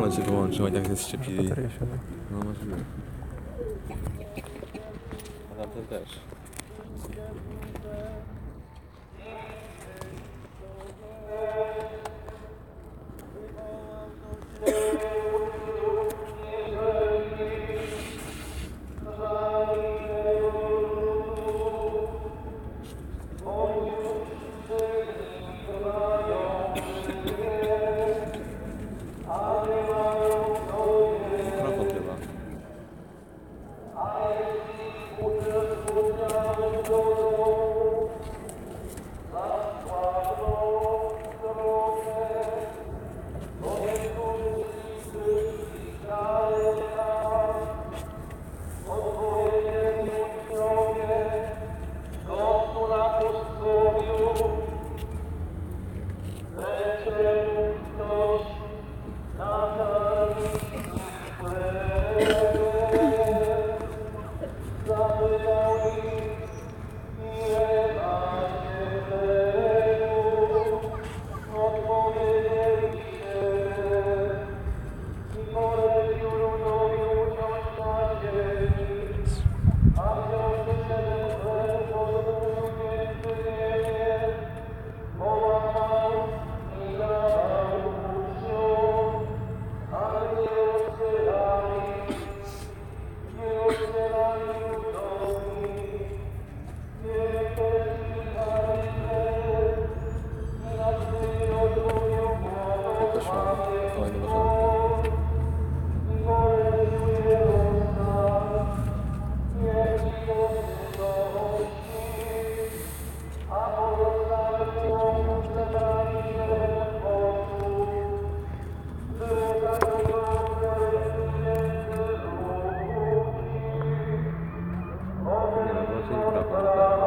telefon się wyłączył, jak jest szczepili. Bateria się... No możliwe. A tamten też. Mikrofon chyba. Oj, do porządku. Nie no, włączyć mikrofon.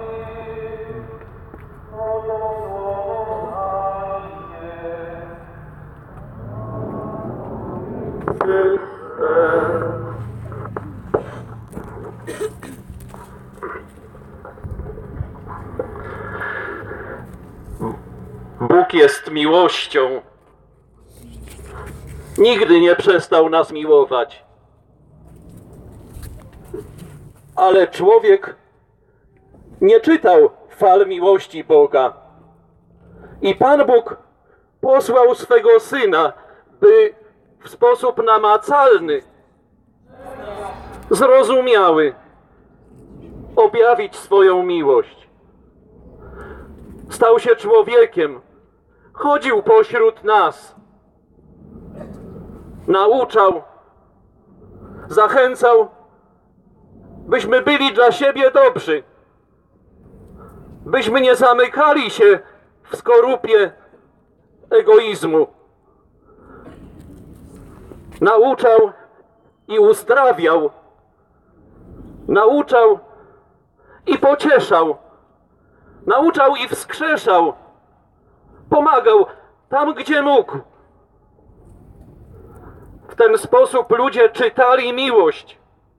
Bóg jest miłością. Nigdy nie przestał nas miłować. Ale człowiek nie czytał fal miłości Boga. I Pan Bóg posłał swego Syna, by w sposób namacalny, zrozumiały, objawić swoją miłość. Stał się człowiekiem, chodził pośród nas, nauczał, zachęcał, byśmy byli dla siebie dobrzy, byśmy nie zamykali się w skorupie egoizmu. Nauczał i uzdrawiał, nauczał i pocieszał, nauczał i wskrzeszał, pomagał tam, gdzie mógł. W ten sposób ludzie czytali miłość,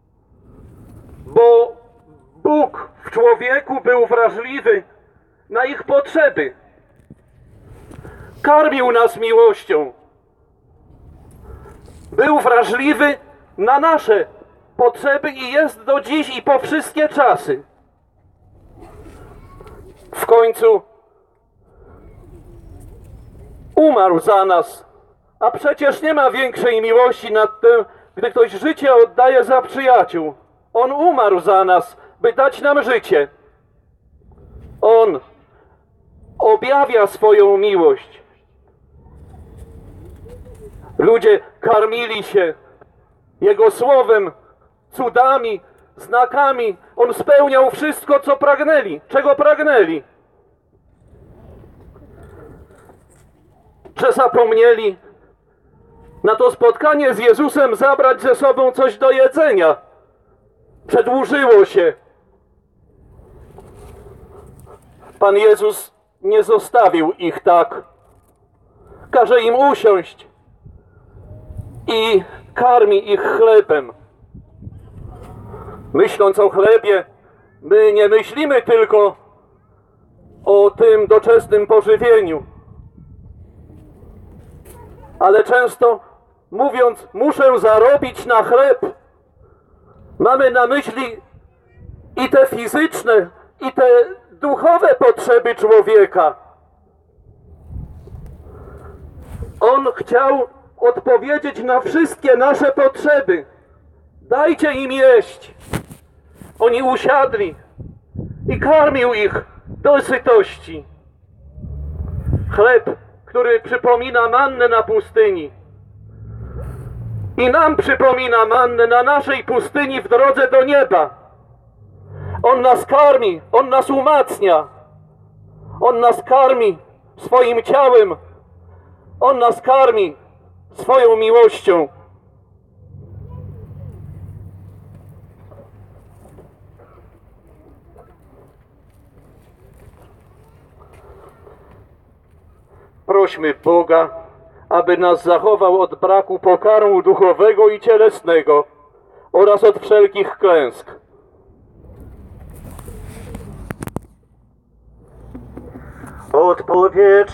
bo Bóg w człowieku był wrażliwy na ich potrzeby. Karmił nas miłością. Był wrażliwy na nasze potrzeby i jest do dziś i po wszystkie czasy. W końcu umarł za nas, a przecież nie ma większej miłości nad tym, gdy ktoś życie oddaje za przyjaciół. On umarł za nas, by dać nam życie. On objawia swoją miłość. Ludzie karmili się Jego słowem, cudami, znakami. On spełniał wszystko, co pragnęli, czego pragnęli. Że zapomnieli na to spotkanie z Jezusem zabrać ze sobą coś do jedzenia. Przedłużyło się. Pan Jezus nie zostawił ich tak. Każe im usiąść i karmi ich chlebem. Myśląc o chlebie, my nie myślimy tylko o tym doczesnym pożywieniu, ale często mówiąc muszę zarobić na chleb, mamy na myśli i te fizyczne, i te duchowe potrzeby człowieka. On chciał odpowiedzieć na wszystkie nasze potrzeby. Dajcie im jeść. Oni usiadli i karmił ich do sytości. Chleb, który przypomina mannę na pustyni. I nam przypomina mannę na naszej pustyni w drodze do nieba. On nas karmi, On nas umacnia. On nas karmi swoim ciałem. On nas karmi swoją miłością. Prośmy Boga, aby nas zachował od braku pokarmu duchowego i cielesnego oraz od wszelkich klęsk. Odpowiedź